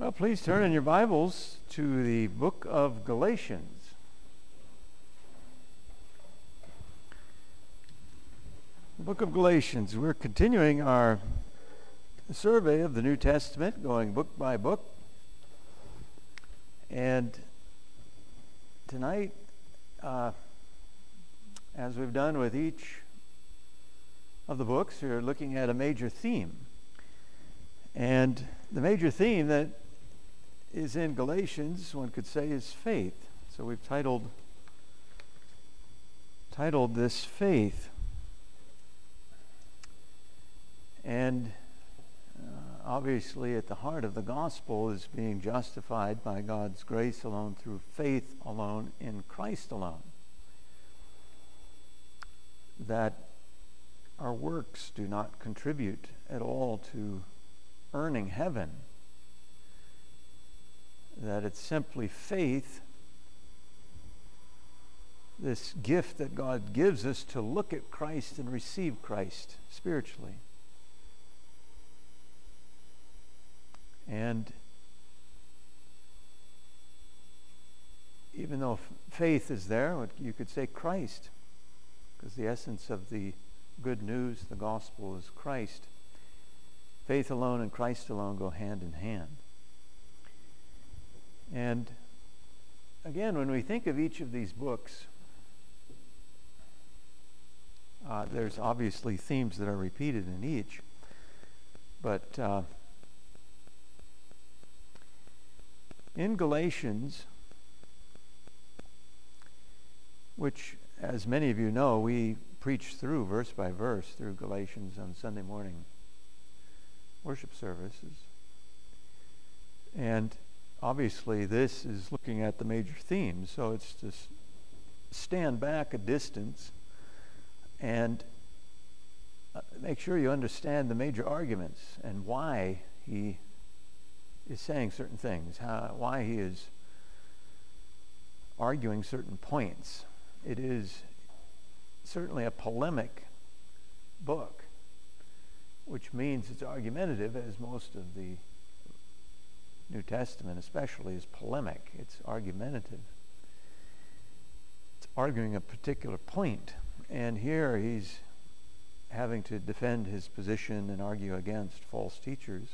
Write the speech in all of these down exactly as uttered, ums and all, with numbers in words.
Well, please turn in your Bibles to the book of Galatians. The book of Galatians. We're continuing our survey of the New Testament, going book by book. And tonight, uh, as we've done with each of the books, we're looking at a major theme. And the major theme that is in Galatians, one could say, is faith. So we've titled titled this Faith. And uh, obviously at the heart of the gospel is being justified by God's grace alone, through faith alone, in Christ alone. That our works do not contribute at all to earning heaven. That it's simply faith, this gift that God gives us to look at Christ and receive Christ spiritually. And even though faith is there, you could say Christ, because the essence of the good news, the gospel, is Christ. Faith alone and Christ alone go hand in hand. And again, when we think of each of these books, uh, there's obviously themes that are repeated in each. But uh, in Galatians, which, as many of you know, we preach through verse by verse through Galatians on Sunday morning worship services. And obviously this is looking at the major themes, so it's to stand back a distance and make sure you understand the major arguments and why he is saying certain things, how, why he is arguing certain points. It is certainly a polemic book, which means it's argumentative, as most of the New Testament especially is polemic. It's argumentative. It's arguing a particular point. And here he's having to defend his position and argue against false teachers.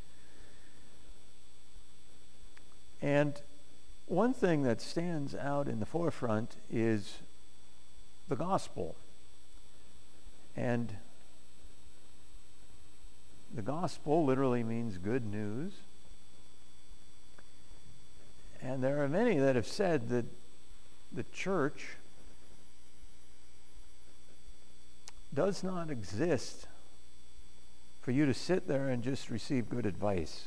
And one thing that stands out in the forefront is the gospel. And the gospel literally means good news. And there are many that have said that the church does not exist for you to sit there and just receive good advice.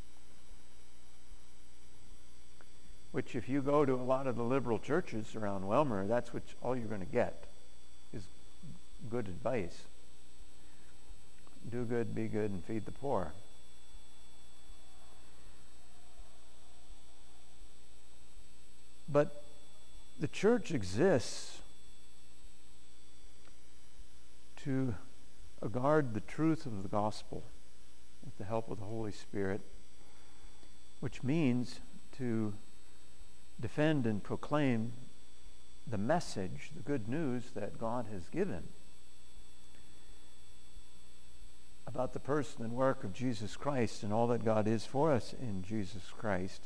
Which, if you go to a lot of the liberal churches around Welmer, that's what all you're going to get is good advice. Do good, be good, and feed the poor. But the church exists to guard the truth of the gospel with the help of the Holy Spirit, which means to defend and proclaim the message, the good news that God has given about the person and work of Jesus Christ and all that God is for us in Jesus Christ.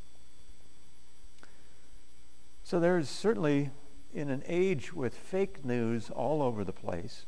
So there's certainly, in an age with fake news all over the place,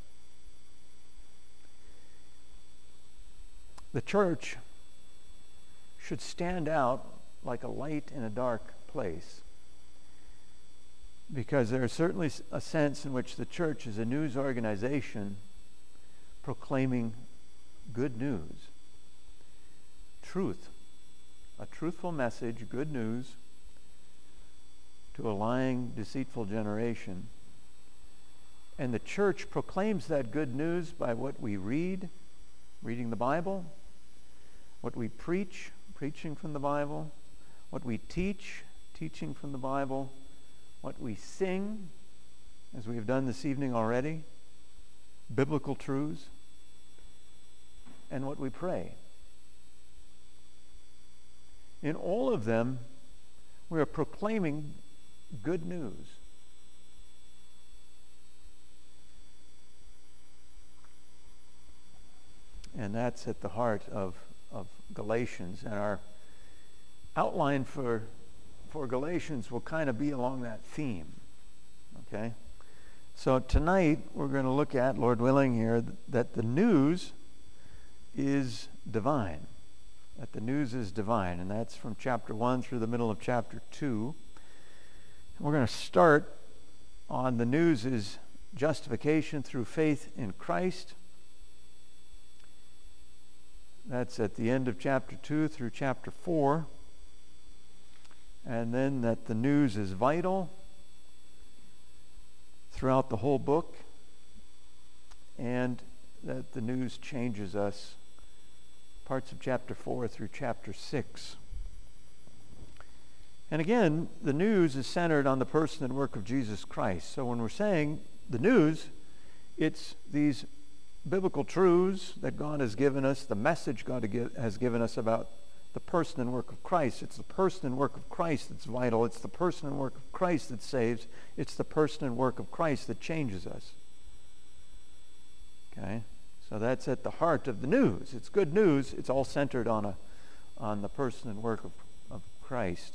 the church should stand out like a light in a dark place, because there is certainly a sense in which the church is a news organization proclaiming good news, truth, a truthful message, good news to a lying, deceitful generation. And the church proclaims that good news by what we read, reading the Bible, what we preach, preaching from the Bible, what we teach, teaching from the Bible, what we sing, as we have done this evening already, biblical truths, and what we pray. In all of them, we are proclaiming good news. And that's at the heart of, of Galatians. And our outline for, for Galatians will kind of be along that theme. Okay? So tonight we're going to look at, Lord willing here, that the news is divine. That the news is divine. And that's from chapter one through the middle of chapter two. And we're going to start on the news is justification through faith in Christ. That's at the end of chapter two through chapter four. And then that the news is vital throughout the whole book, and that the news changes us, parts of chapter four through chapter six. And again, the news is centered on the person and work of Jesus Christ. So when we're saying the news, it's these biblical truths that God has given us, the message God has given us about the person and work of Christ. It's the person and work of Christ that's vital. It's the person and work of Christ that saves. It's the person and work of Christ that changes us. Okay? So that's at the heart of the news. It's good news. It's all centered on a on the person and work of, of Christ.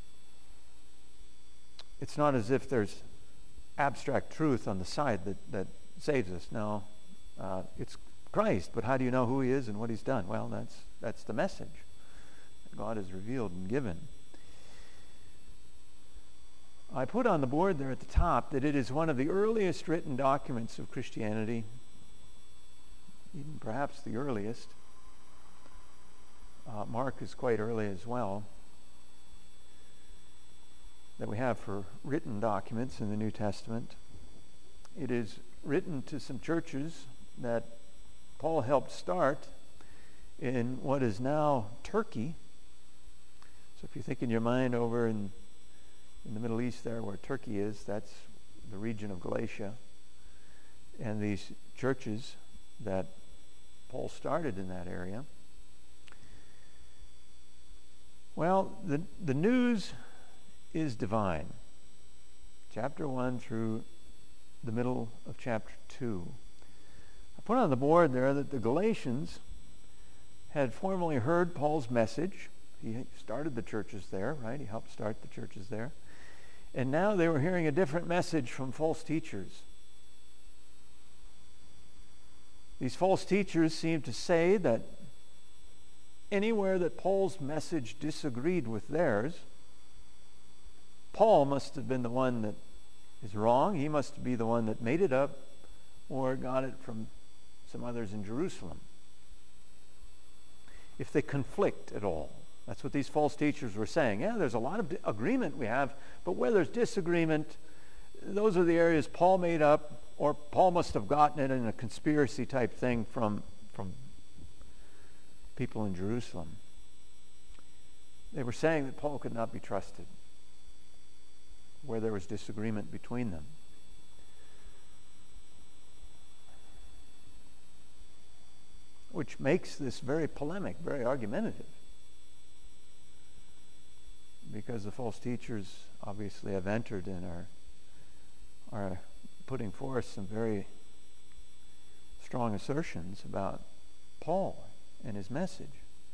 It's not as if there's abstract truth on the side that, that saves us. No. Uh, it's Christ, but how do you know who he is and what he's done? Well, that's that's the message that God has revealed and given. I put on the board there at the top that it is one of the earliest written documents of Christianity, even perhaps the earliest. Uh, Mark is quite early as well, that we have for written documents in the New Testament. It is written to some churches that Paul helped start in what is now Turkey. So if you think in your mind over in, in the Middle East there where Turkey is, that's the region of Galatia. And these churches that Paul started in that area. Well, the, the news is divine. Chapter one through the middle of chapter two. I put on the board there that the Galatians had formerly heard Paul's message. He started the churches there, right? He helped start the churches there. And now they were hearing a different message from false teachers. These false teachers seemed to say that anywhere that Paul's message disagreed with theirs, Paul must have been the one that is wrong. He must be the one that made it up or got it from some others in Jerusalem. If they conflict at all. That's what these false teachers were saying. Yeah, there's a lot of agreement we have, but where there's disagreement, those are the areas Paul made up, or Paul must have gotten it in a conspiracy type thing from, from people in Jerusalem. They were saying that Paul could not be trusted where there was disagreement between them. Which makes this very polemic, very argumentative. Because the false teachers obviously have entered and are, are putting forth some very strong assertions about Paul and his message.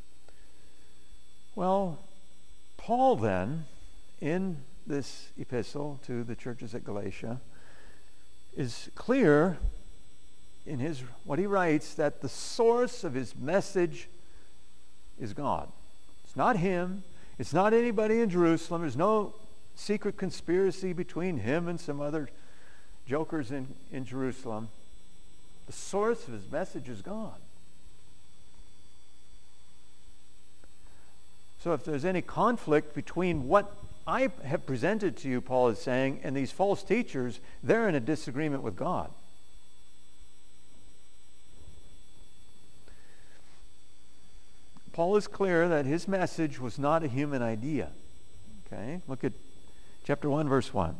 Well, Paul then, in this epistle to the churches at Galatia, is clear in his what he writes that the source of his message is God. It's not him. It's not anybody in Jerusalem. There's no secret conspiracy between him and some other jokers in, in Jerusalem. The source of his message is God. So if there's any conflict between what I have presented to you, Paul is saying, and these false teachers, they're in a disagreement with God. Paul is clear that his message was not a human idea. Okay, look at chapter one, verse one.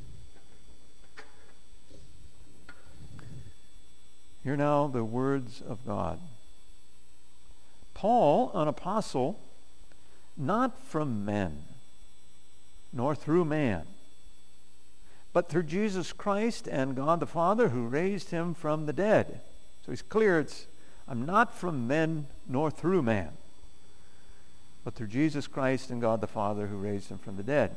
Hear now the words of God. Paul, an apostle, not from men, nor through man, but through Jesus Christ and God the Father who raised him from the dead. So he's clear, it's, I'm not from men nor through man, but through Jesus Christ and God the Father who raised him from the dead.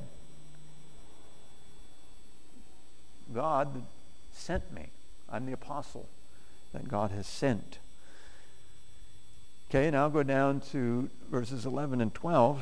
God sent me. I'm the apostle that God has sent. Okay, now go down to verses eleven and twelve.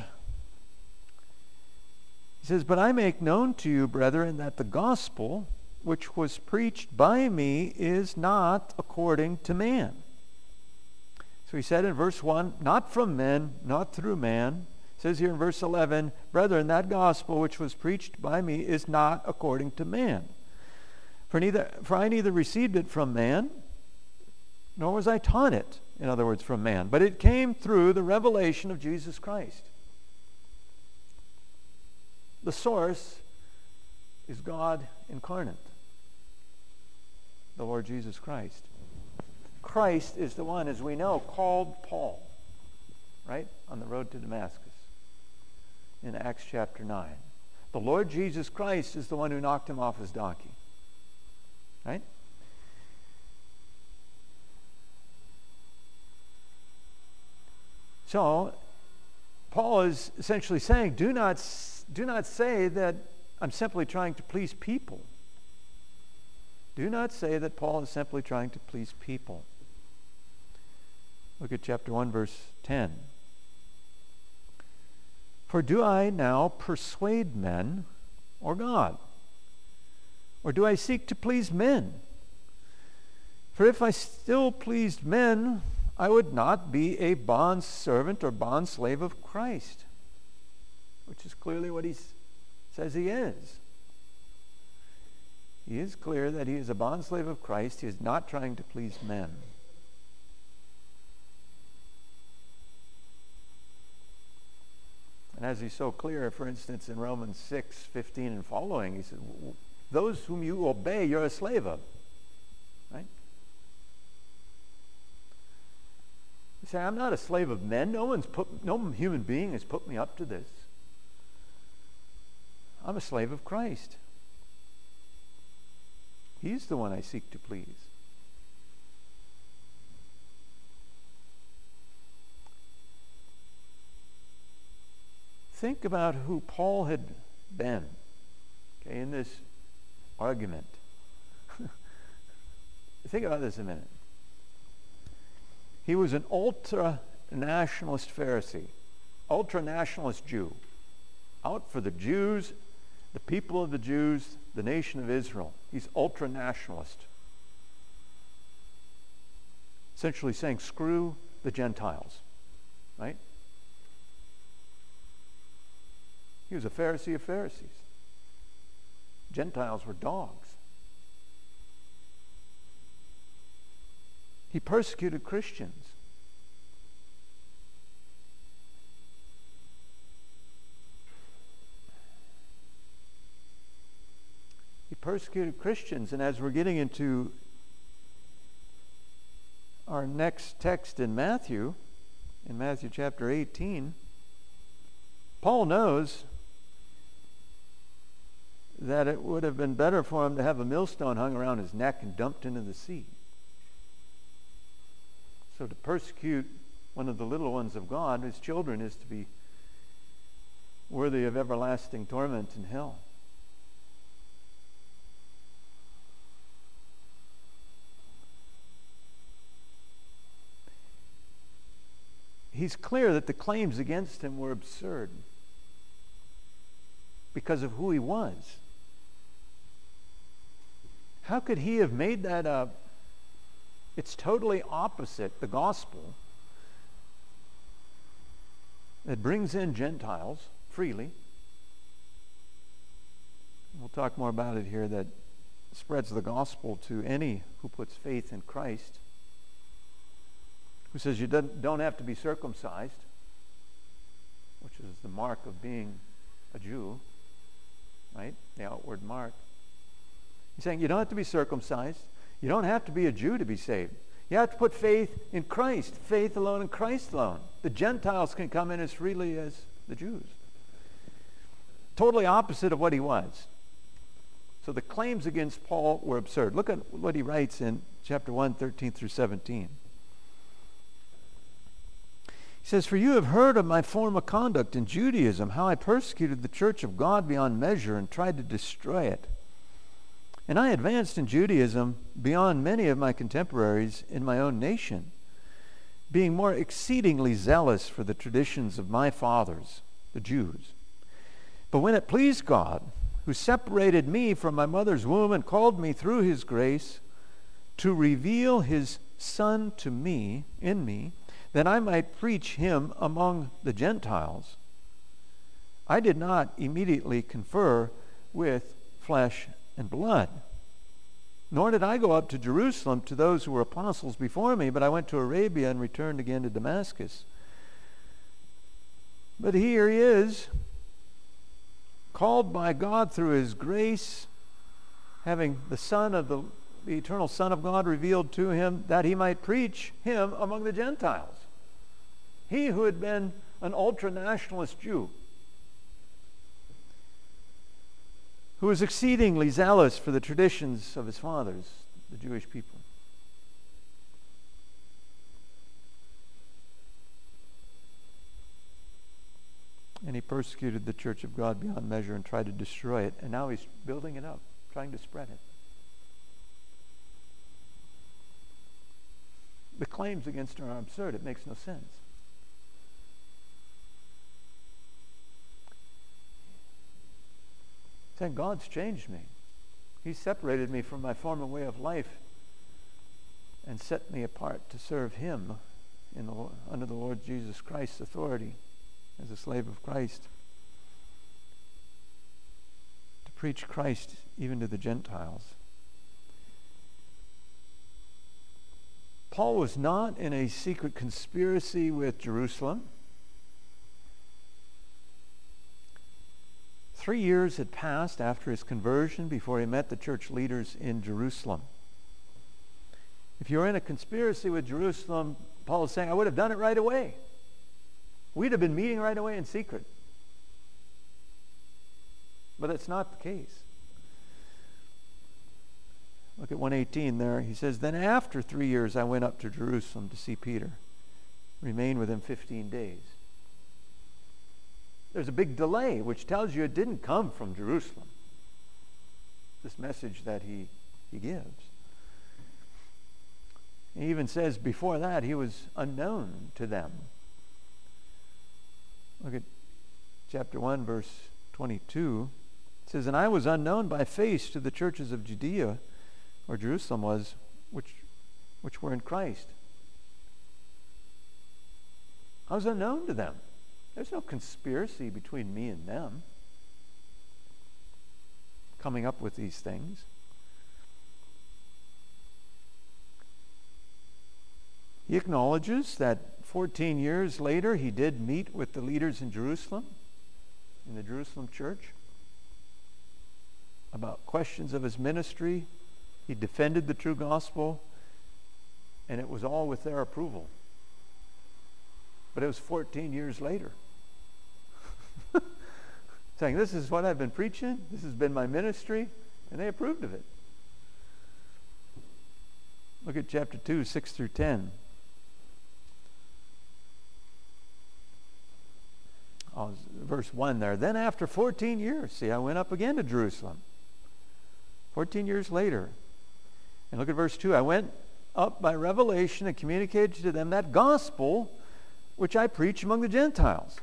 He says, "But I make known to you, brethren, that the gospel which was preached by me is not according to man." So he said in verse one, not from men, not through man. It says here in verse eleven, "Brethren, that gospel which was preached by me is not according to man. For neither, for I neither received it from man, nor was I taught it," in other words, from man, "but it came through the revelation of Jesus Christ." The source is God incarnate, the Lord Jesus Christ. Christ is the one, as we know, called Paul, right, on the road to Damascus in Acts chapter nine. The Lord Jesus Christ is the one who knocked him off his donkey, right? So, Paul is essentially saying, do not, do not say that I'm simply trying to please people. Do not say that Paul is simply trying to please people. Look at chapter one, verse ten. "For do I now persuade men or God? Or do I seek to please men? For if I still pleased men, I would not be a bondservant or bondslave of Christ," which is clearly what he says he is. He is clear that he is a bondslave of Christ. He is not trying to please men. And as he's so clear, for instance, in Romans six fifteen and following, he said, "Those whom you obey, you're a slave of." Right? You say, "I'm not a slave of men. No one's put, no human being has put me up to this. I'm a slave of Christ. He's the one I seek to please." Think about who Paul had been, okay, in this argument. Think about this a minute. He was an ultra-nationalist Pharisee, ultra-nationalist Jew, out for the Jews, the people of the Jews, the nation of Israel. He's ultra-nationalist. Essentially saying, screw the Gentiles, right? He was a Pharisee of Pharisees. Gentiles were dogs. He persecuted Christians. He persecuted Christians, and as we're getting into our next text in Matthew, in Matthew chapter eighteen, Paul knows that it would have been better for him to have a millstone hung around his neck and dumped into the sea. So to persecute one of the little ones of God, his children, is to be worthy of everlasting torment in hell. He's clear that the claims against him were absurd because of who he was. How could he have made that up? It's totally opposite the gospel that brings in Gentiles freely. We'll talk more about it here, that spreads the gospel to any who puts faith in Christ, who says you don't have to be circumcised, which is the mark of being a Jew, right? The outward mark. He's saying you don't have to be circumcised. You don't have to be a Jew to be saved. You have to put faith in Christ, faith alone in Christ alone. The Gentiles can come in as freely as the Jews. Totally opposite of what he was. So the claims against Paul were absurd. Look at what he writes in chapter one, thirteen through seventeen. He says, "For you have heard of my former conduct in Judaism, how I persecuted the church of God beyond measure and tried to destroy it. And I advanced in Judaism beyond many of my contemporaries in my own nation, being more exceedingly zealous for the traditions of my fathers, the Jews. But when it pleased God, who separated me from my mother's womb and called me through his grace to reveal his Son to me, in me, that I might preach him among the Gentiles, I did not immediately confer with flesh and blood. Nor did I go up to Jerusalem to those who were apostles before me, but I went to Arabia and returned again to Damascus. But here he is, called by God through his grace, having the Son of the, the eternal Son of God revealed to him, that he might preach him among the Gentiles. He who had been an ultra-nationalist Jew, who was exceedingly zealous for the traditions of his fathers, the Jewish people. And he persecuted the church of God beyond measure and tried to destroy it. And now he's building it up, trying to spread it. The claims against her are absurd. It makes no sense. Saying, God's changed me. He separated me from my former way of life and set me apart to serve him in the, under the Lord Jesus Christ's authority as a slave of Christ. To preach Christ even to the Gentiles. Paul was not in a secret conspiracy with Jerusalem. Three years had passed after his conversion before he met the church leaders in Jerusalem. If you're in a conspiracy with Jerusalem, Paul is saying, I would have done it right away. We'd have been meeting right away in secret. But that's not the case. Look at one eighteen there. He says, Then after three years I went up to Jerusalem to see Peter. Remained with him fifteen days. There's a big delay, which tells you it didn't come from Jerusalem. This message that he, he gives. He even says before that he was unknown to them. Look at chapter one, verse twenty-two. It says, And I was unknown by face to the churches of Judea, or Jerusalem was, which, which were in Christ. I was unknown to them. There's no conspiracy between me and them coming up with these things. He acknowledges that fourteen years later he did meet with the leaders in Jerusalem, in the Jerusalem church, about questions of his ministry. He defended the true gospel, and it was all with their approval. But it was fourteen years later. Saying, this is what I've been preaching, this has been my ministry, and they approved of it. Look at chapter two, six through ten. Oh, verse one there. Then after fourteen years, see, I went up again to Jerusalem. fourteen years later. And look at verse two. I went up by revelation and communicated to them that gospel which I preach among the Gentiles.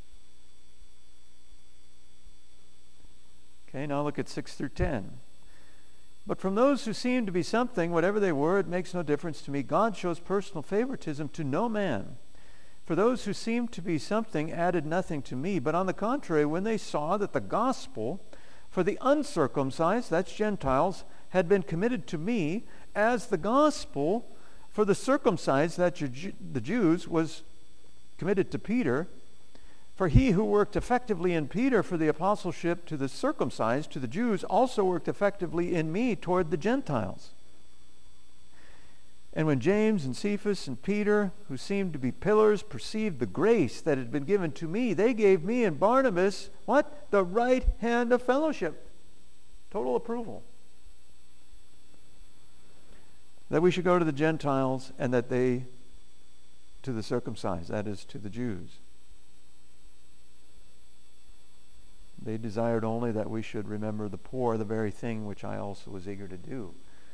Okay, now look at six through ten. But from those who seem to be something, whatever they were, it makes no difference to me. God shows personal favoritism to no man. For those who seemed to be something added nothing to me. But on the contrary, when they saw that the gospel for the uncircumcised, that's Gentiles, had been committed to me, as the gospel for the circumcised, that's the Jews, was committed to Peter, for he who worked effectively in Peter for the apostleship to the circumcised, to the Jews, also worked effectively in me toward the Gentiles. And when James and Cephas and Peter, who seemed to be pillars, perceived the grace that had been given to me, they gave me and Barnabas, what? The right hand of fellowship. Total approval. That we should go to the Gentiles and that they to the circumcised, that is, to the Jews. They desired only that we should remember the poor, the very thing which I also was eager to do.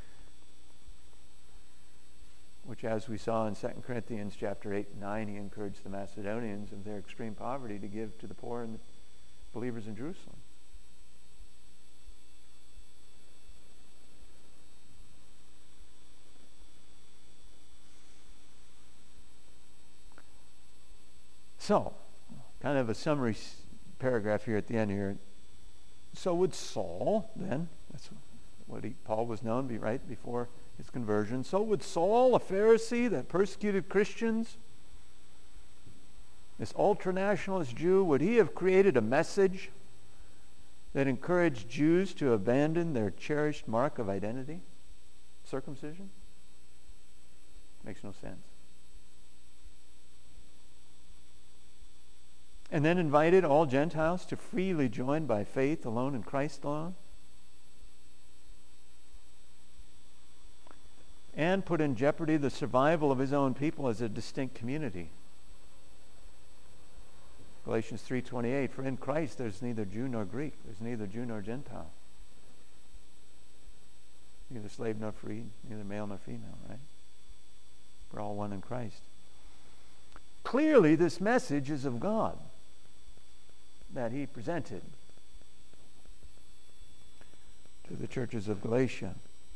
Which, as we saw in Second Corinthians chapter eight and nine, he encouraged the Macedonians of their extreme poverty to give to the poor and the believers in Jerusalem. So, kind of a summary paragraph here at the end here. So would Saul, then, that's what he, Paul was known to be, right, before his conversion. So would Saul, a Pharisee that persecuted Christians, this ultranationalist Jew, would he have created a message that encouraged Jews to abandon their cherished mark of identity, circumcision? Makes no sense. And then invited all Gentiles to freely join by faith alone in Christ alone? And put in jeopardy the survival of his own people as a distinct community. Galatians three twenty-eight, for in Christ there's neither Jew nor Greek, there's neither Jew nor Gentile. Neither slave nor free, neither male nor female, right? We're all one in Christ. Clearly this message is of God that he presented to the churches of Galatia.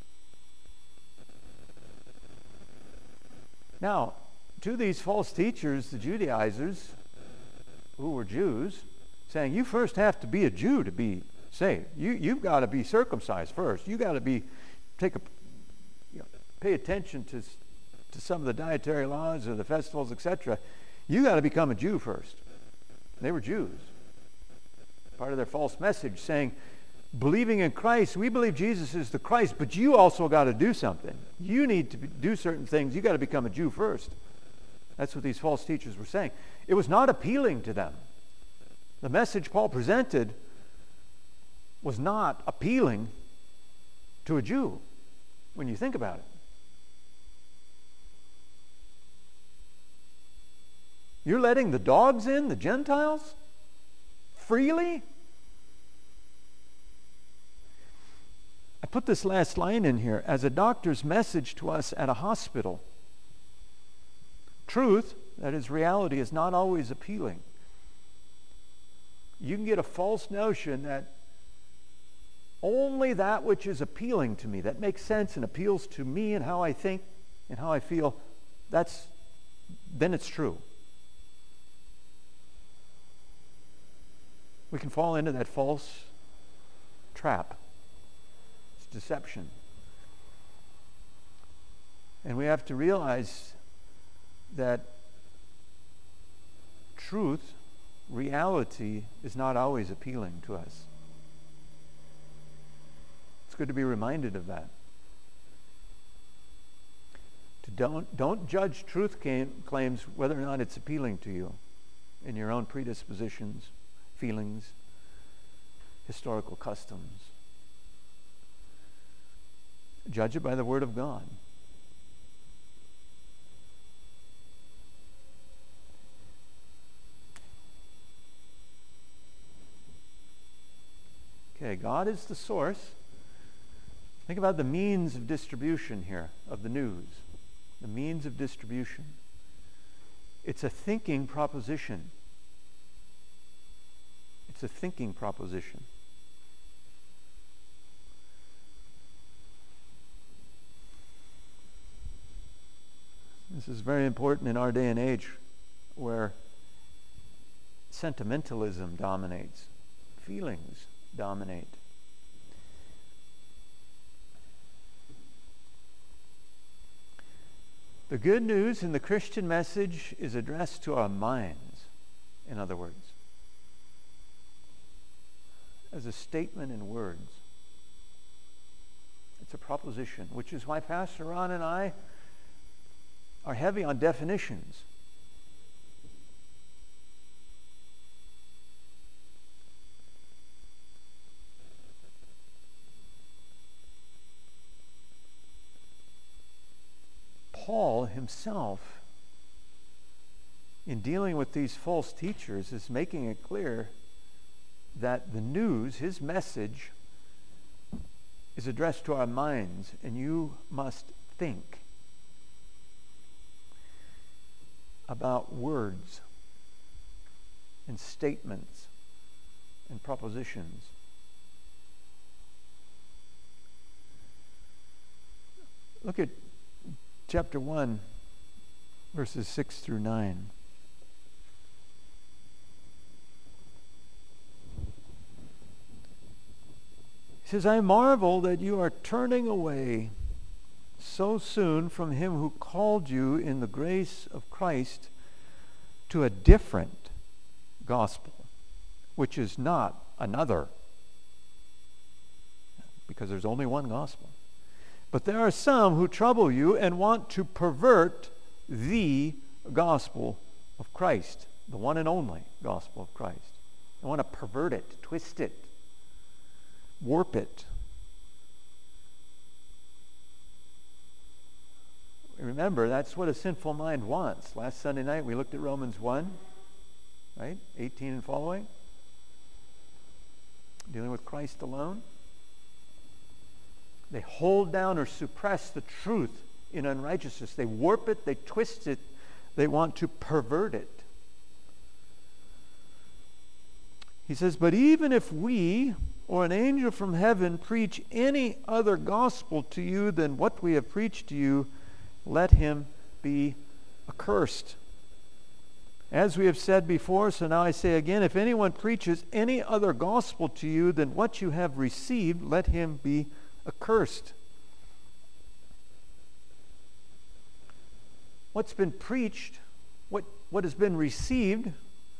Now, to these false teachers, the Judaizers, who were Jews, saying, you first have to be a Jew to be saved. You, you've got to be circumcised first. You've got to be, take a, you know, pay attention to, to some of the dietary laws or the festivals, et cetera. You've got to become a Jew first. They were Jews. Part of their false message saying, believing in Christ, we believe Jesus is the Christ, but you also got to do something. You need to do certain things. You got to become a Jew first. That's what these false teachers were saying. It was not appealing to them. The message Paul presented was not appealing to a Jew when you think about it. You're letting the dogs in, the Gentiles, freely? I put this last line in here as a doctor's message to us at a hospital. Truth, that is reality, is not always appealing. You can get a false notion that only that which is appealing to me, that makes sense and appeals to me and how I think and how I feel, that's, then it's true. We can fall into that false trap. It's deception. And we have to realize that truth, reality, is not always appealing to us. It's good to be reminded of that. To don't, don't judge truth claims whether or not it's appealing to you in your own predispositions, feelings, historical customs. Judge it by the Word of God. Okay, God is the source. Think about the means of distribution here of the news. The means of distribution. It's a thinking proposition. It's a thinking proposition. This is very important in our day and age where sentimentalism dominates, feelings dominate. The good news in the Christian message is addressed to our minds, in other words, as a statement in words. It's a proposition, which is why Pastor Ron and I are heavy on definitions. Paul himself, in dealing with these false teachers, is making it clear that the news, his message, is addressed to our minds, and you must think about words and statements and propositions. Look at chapter one, verses six through nine. He says, I marvel that you are turning away so soon from him who called you in the grace of Christ to a different gospel, which is not another, because there's only one gospel. But there are some who trouble you and want to pervert the gospel of Christ, the one and only gospel of Christ. They want to pervert it, twist it, warp it. Remember, that's what a sinful mind wants. Last Sunday night we looked at Romans one, right? eighteen and following. Dealing with Christ alone. They hold down or suppress the truth in unrighteousness. They warp it, they twist it, they want to pervert it. He says, but even if we or an angel from heaven preach any other gospel to you than what we have preached to you, let him be accursed. As we have said before, so now I say again, if anyone preaches any other gospel to you than what you have received, let him be accursed. What's been preached, what, what has been received,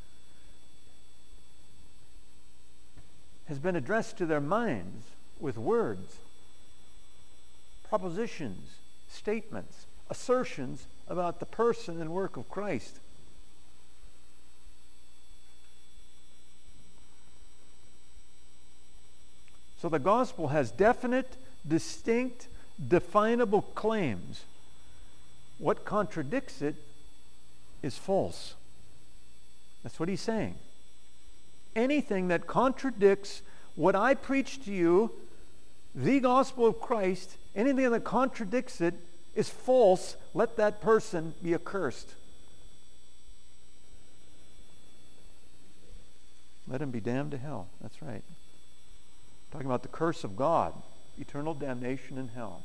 has been addressed to their minds with words, propositions, statements, assertions about the person and work of Christ. So the gospel has definite, distinct, definable claims. What contradicts it is false. That's what he's saying. Anything that contradicts what I preach to you, the gospel of Christ, anything that contradicts it is false. Let that person be accursed. Let him be damned to hell. That's right. Talking about the curse of God, eternal damnation in hell.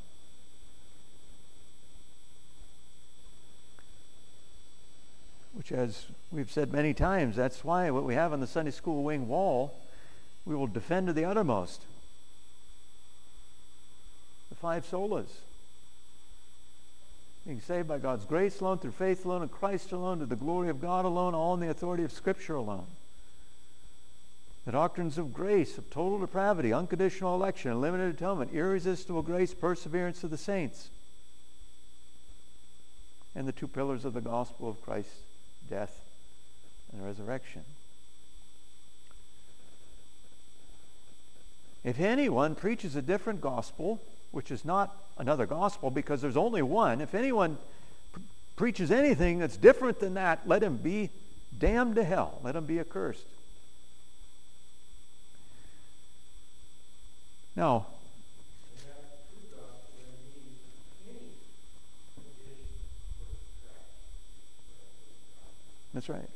Which, as we've said many times, that's why what we have on the Sunday school wing wall, we will defend to the uttermost. The five solas. Being saved by God's grace alone, through faith alone, in Christ alone, to the glory of God alone, all in the authority of Scripture alone. The doctrines of grace, of total depravity, unconditional election, unlimited atonement, irresistible grace, perseverance of the saints. And the two pillars of the gospel of Christ's death and resurrection. If anyone preaches a different gospel, which is not another gospel because there's only one, if anyone pre- preaches anything that's different than that, let him be damned to hell. Let him be accursed. Now, that's right.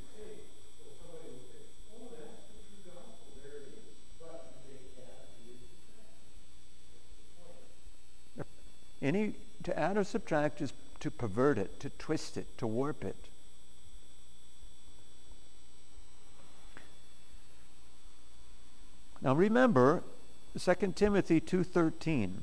Any to add or subtract is to pervert it, to twist it, to warp it. Now remember, Second Timothy two thirteen.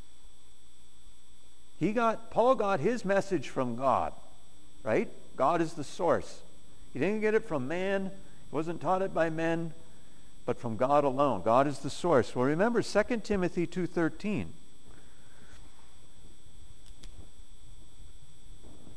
He got Paul got his message from God, right? God is the source. He didn't get it from man. He wasn't taught it by men, but from God alone. God is the source. Well, remember Second Timothy two thirteen.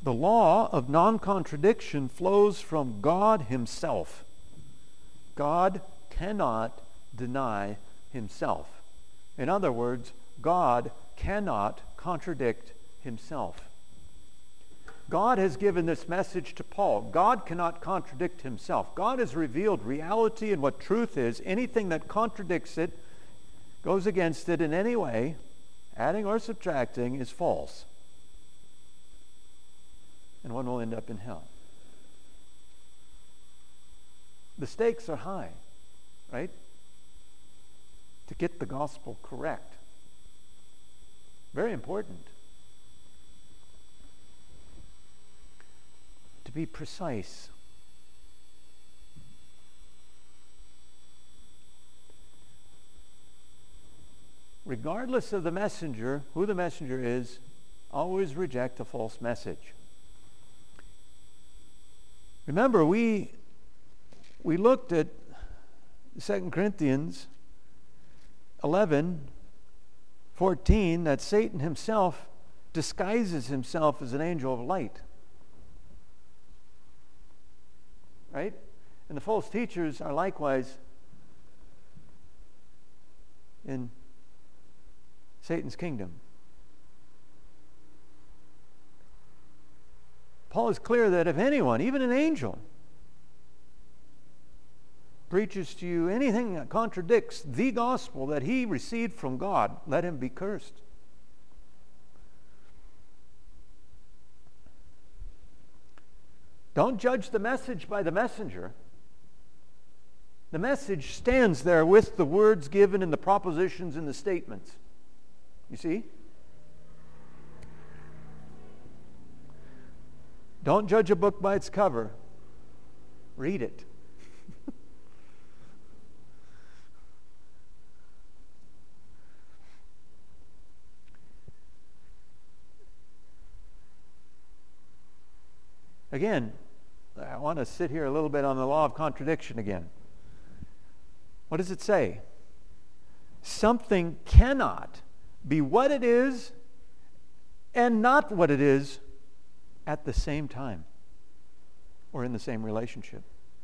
The law of non-contradiction flows from God himself. God cannot deny himself. In other words, God cannot contradict himself. God has given this message to Paul. God cannot contradict himself. God has revealed reality and what truth is. Anything that contradicts it, goes against it in any way, adding or subtracting, is false. And one will end up in hell. The stakes are high, right? To get the gospel correct. Very important. To be precise. Regardless of the messenger, who the messenger is, always reject a false message. Remember, we we looked at Second Corinthians eleven, fourteen, that Satan himself disguises himself as an angel of light. Right? And the false teachers are likewise in Satan's kingdom. Paul is clear that if anyone, even an angel, preaches to you anything that contradicts the gospel that he received from God, let him be cursed. Don't judge the message by the messenger. The message stands there with the words given and the propositions and the statements. You see? Don't judge a book by its cover. Read it. Again, I want to sit here a little bit on the law of contradiction again. What does it say? Something cannot be what it is and not what it is at the same time or in the same relationship.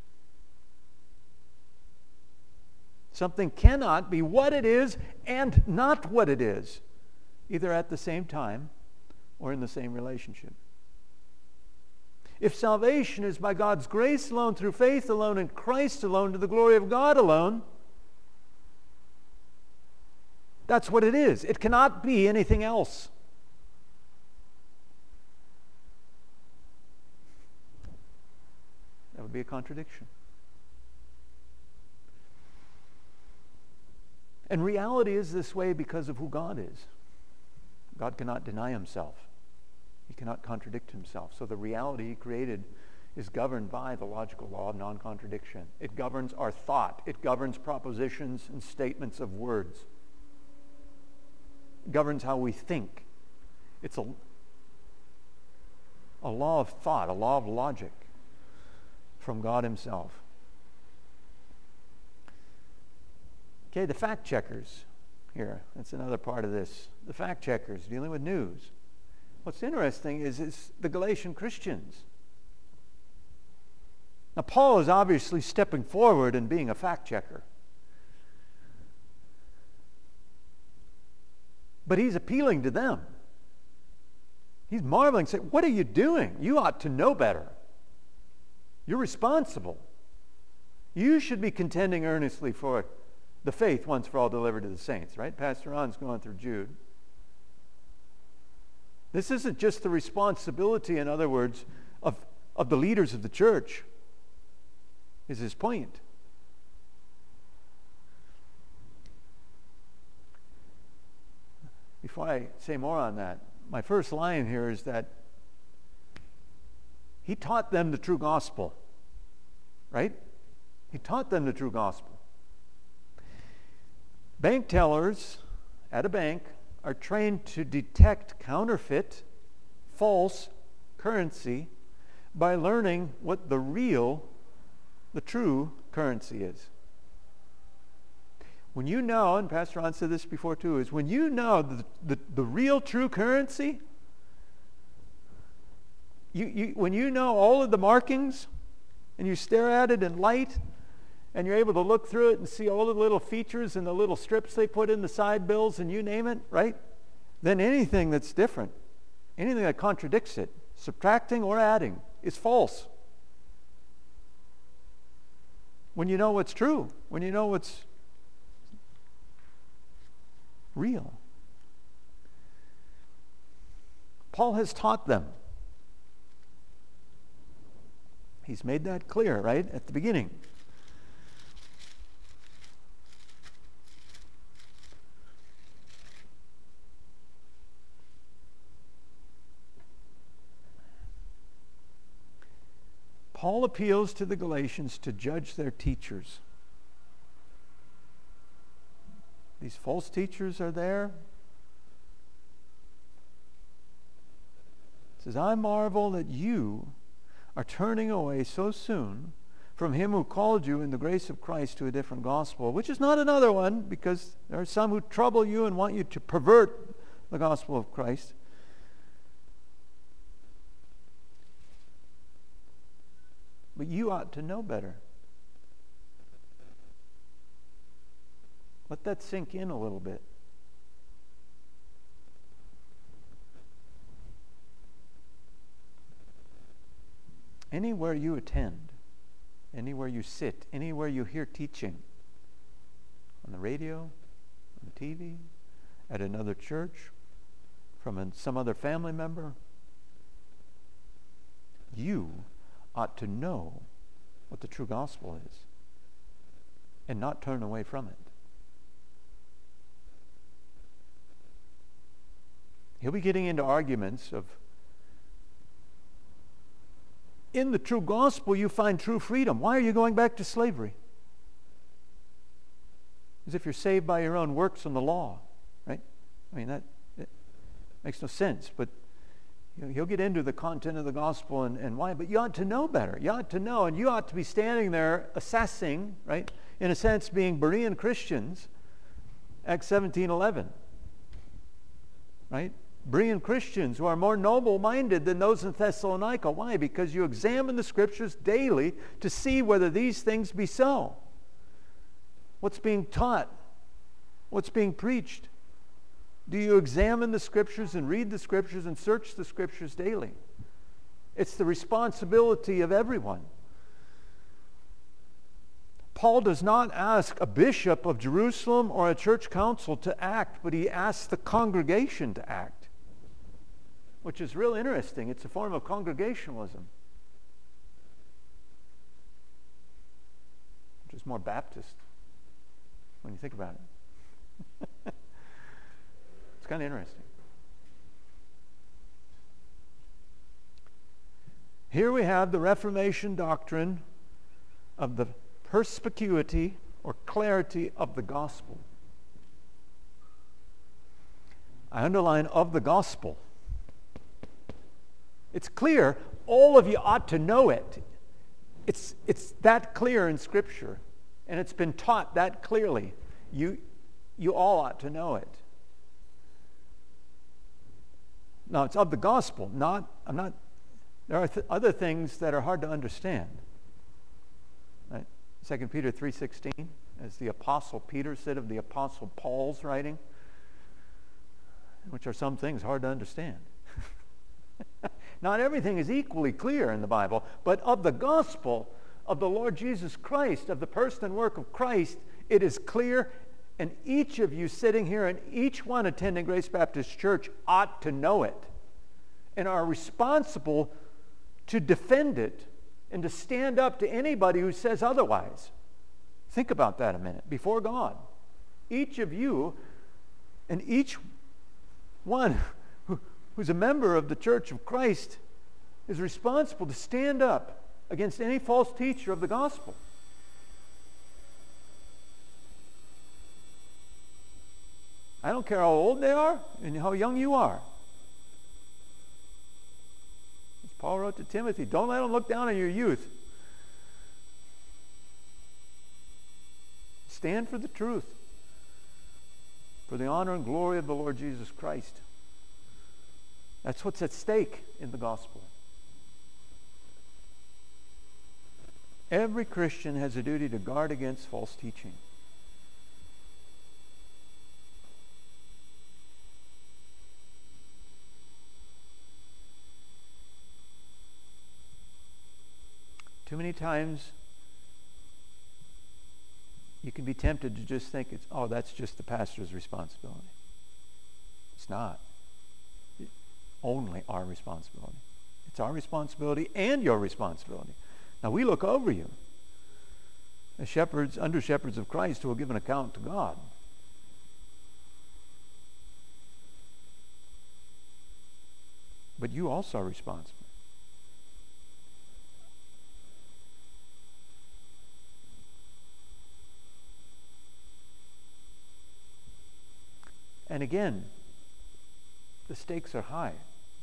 Something cannot be what it is and not what it is, either at the same time or in the same relationship. If salvation is by God's grace alone, through faith alone, in Christ alone, to the glory of God alone, that's what it is. It cannot be anything else. That would be a contradiction. And reality is this way because of who God is. God cannot deny himself. He cannot contradict himself. So the reality he created is governed by the logical law of non-contradiction. It governs our thought. It governs propositions and statements of words. It governs how we think. It's a, a law of thought, a law of logic from God himself. Okay, the fact checkers here. That's another part of this. The fact checkers dealing with news. What's interesting is, is the Galatian Christians. Now, Paul is obviously stepping forward and being a fact checker. But he's appealing to them. He's marveling, saying, what are you doing? You ought to know better. You're responsible. You should be contending earnestly for the faith once for all delivered to the saints, right? Pastor Ron's going through Jude. This isn't just the responsibility, in other words, of, of the leaders of the church, is his point. Before I say more on that, my first line here is that he taught them the true gospel, right? He taught them the true gospel. Bank tellers at a bank are trained to detect counterfeit, false currency by learning what the real, the true currency is. When you know, and Pastor Ron said this before too, is when you know the, the, the real true currency, You, you, when you know all of the markings and you stare at it in light and you're able to look through it and see all the little features and the little strips they put in the side bills and you name it, right? Then anything that's different, anything that contradicts it, subtracting or adding, is false. When you know what's true, when you know what's real. Paul has taught them. He's made that clear, right, at the beginning. Paul appeals to the Galatians to judge their teachers. These false teachers are there. He says, I marvel that you are turning away so soon from him who called you in the grace of Christ to a different gospel, which is not another one, because there are some who trouble you and want you to pervert the gospel of Christ. But you ought to know better. Let that sink in a little bit. Anywhere you attend, anywhere you sit, anywhere you hear teaching, on the radio, on the T V, at another church, from an, some other family member, you ought to know what the true gospel is and not turn away from it. He'll be getting into arguments of, in the true gospel you find true freedom. Why are you going back to slavery? As if you're saved by your own works and the law, right? I mean, that, that makes no sense, but you know, he'll get into the content of the gospel and, and why, but you ought to know better. You ought to know, and you ought to be standing there assessing, right? In a sense, being Berean Christians, Acts seventeen eleven, right? Berean Christians who are more noble-minded than those in Thessalonica. Why? Because you examine the Scriptures daily to see whether these things be so. What's being taught? What's being preached? Do you examine the Scriptures and read the Scriptures and search the Scriptures daily? It's the responsibility of everyone. Paul does not ask a bishop of Jerusalem or a church council to act, but he asks the congregation to act, which is real interesting. It's a form of congregationalism, which is more Baptist when you think about it. It's kind of interesting. Here we have the Reformation doctrine of the perspicuity or clarity of the gospel. I underline of the gospel. It's clear. All of you ought to know it. It's, it's that clear in Scripture, and it's been taught that clearly. You, you all ought to know it. Now, it's of the gospel, not, I'm not, there are th- other things that are hard to understand. Right? Second Peter three sixteen, as the Apostle Peter said of the Apostle Paul's writing, which are some things hard to understand. Not everything is equally clear in the Bible, but of the gospel of the Lord Jesus Christ, of the person and work of Christ, it is clear, and each of you sitting here and each one attending Grace Baptist Church ought to know it and are responsible to defend it and to stand up to anybody who says otherwise. Think about that a minute before God. Each of you and each one who, who's a member of the Church of Christ is responsible to stand up against any false teacher of the gospel. I don't care how old they are and how young you are. As Paul wrote to Timothy, don't let them look down on your youth. Stand for the truth, for the honor and glory of the Lord Jesus Christ. That's what's at stake in the gospel. Every Christian has a duty to guard against false teaching. Too many times you can be tempted to just think it's, oh, that's just the pastor's responsibility. It's not. It's only our responsibility. It's our responsibility and your responsibility. Now, we look over you as shepherds, under shepherds of Christ who will give an account to God. But you also are responsible. And again, the stakes are high.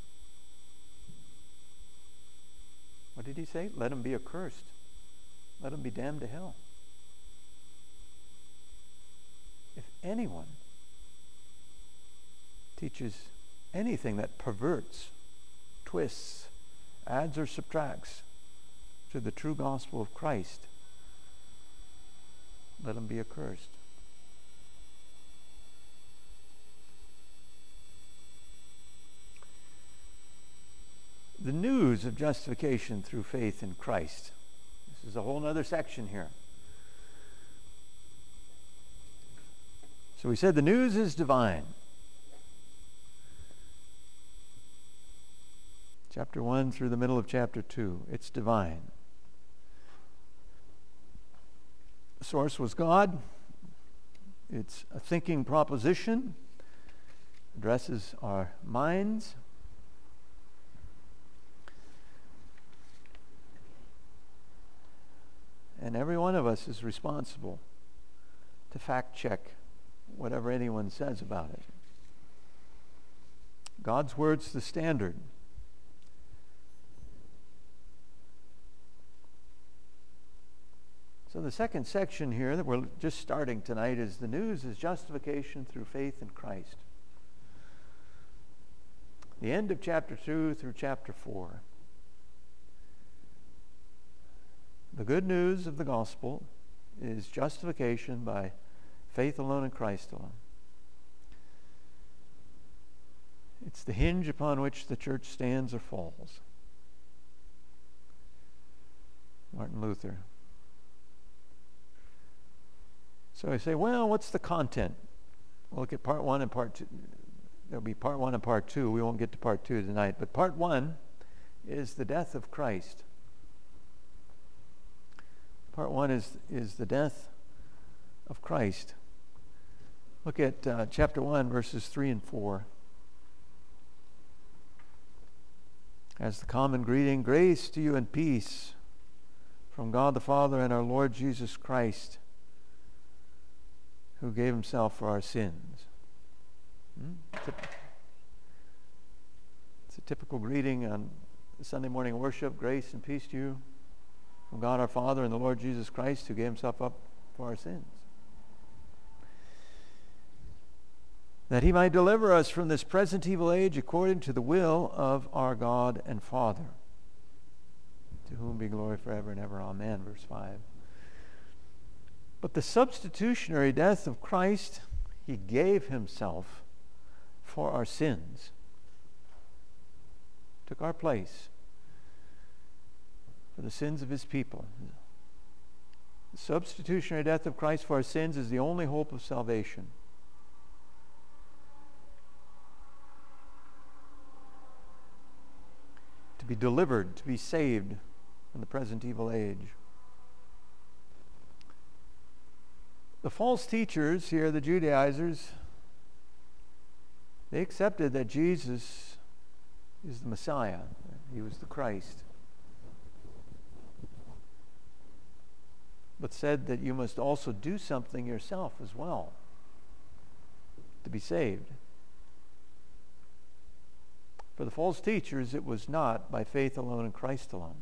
What did he say? Let him be accursed. Let him be damned to hell. If anyone teaches anything that perverts, twists, adds or subtracts to the true gospel of Christ, let him be accursed. The news of justification through faith in Christ. This is a whole other section here. So we said the news is divine. Chapter one through the middle of chapter two. It's divine. The source was God. It's a thinking proposition. Addresses our minds. And every one of us is responsible to fact check whatever anyone says about it. God's word's the standard. So the second section here that we're just starting tonight is the news is justification through faith in Christ. The end of chapter two through chapter four. The good news of the gospel is justification by faith alone in Christ alone. It's the hinge upon which the church stands or falls. Martin Luther. So I say, well, what's the content? We'll look at part one and part two. There'll be part one and part two. We won't get to part two tonight. But part one is the death of Christ. Part one is, is the death of Christ. Look at uh, chapter one, verses three and four. As the common greeting, grace to you and peace from God the Father and our Lord Jesus Christ, who gave himself for our sins. Hmm? It's a typical greeting on Sunday morning worship. Grace and peace to you from God our Father and the Lord Jesus Christ, who gave himself up for our sins, that he might deliver us from this present evil age according to the will of our God and Father, to whom be glory forever and ever. Amen. Verse five. But the substitutionary death of Christ, he gave himself for our sins, took our place for the sins of his people. The substitutionary death of Christ for our sins is the only hope of salvation. To be delivered, to be saved from the present evil age. The false teachers here, the Judaizers, they accepted that Jesus is the Messiah. He was the Christ. But said that you must also do something yourself as well to be saved. For the false teachers, it was not by faith alone in Christ alone.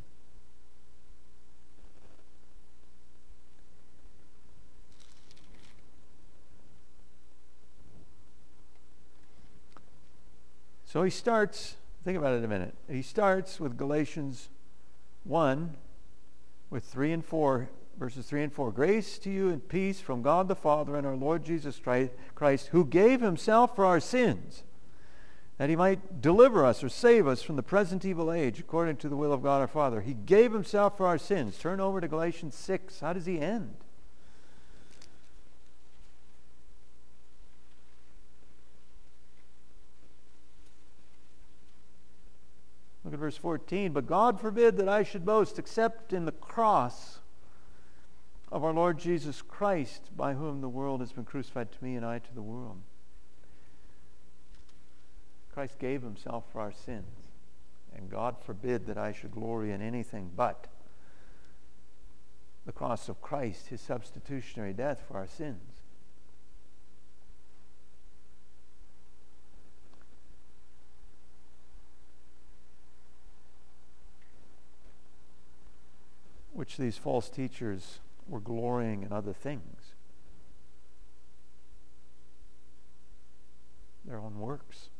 So he starts, think about it a minute. He starts with Galatians one, with three and four, verses three and four. Grace to you and peace from God the Father and our Lord Jesus Christ, who gave himself for our sins, that he might deliver us or save us from the present evil age, according to the will of God our Father. He gave himself for our sins. Turn over to Galatians six. How does he end? Look at verse fourteen. But God forbid that I should boast except in the cross of our Lord Jesus Christ, by whom the world has been crucified to me and I to the world. Christ gave himself for our sins, and God forbid that I should glory in anything but the cross of Christ, his substitutionary death for our sins. Which these false teachers were glorying in other things, their own works.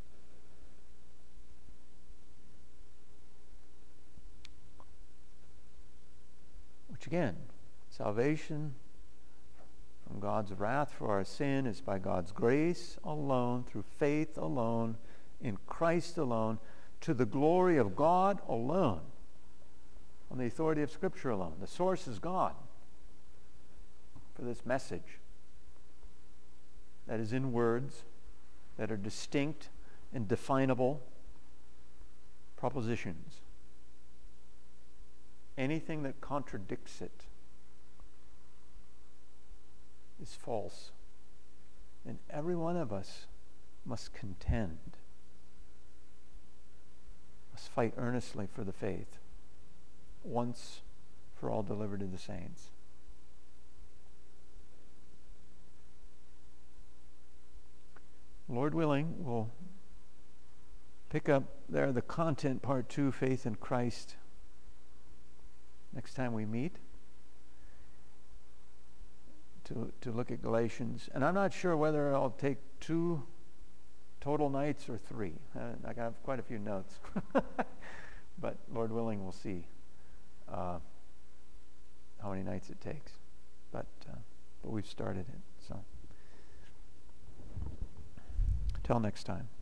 Which again, salvation from God's wrath for our sin is by God's grace alone, through faith alone, in Christ alone, to the glory of God alone, on the authority of Scripture alone. The source is God for this message that is in words that are distinct and definable propositions. Anything that contradicts it is false. And every one of us must contend, must fight earnestly for the faith, once for all delivered to the saints. Lord willing, we'll pick up there the content, part two, faith in Christ, next time we meet to, to look at Galatians. And I'm not sure whether I'll take two total nights or three. Uh, I have quite a few notes. But Lord willing, we'll see uh, how many nights it takes. But, uh, but we've started it. So, till next time.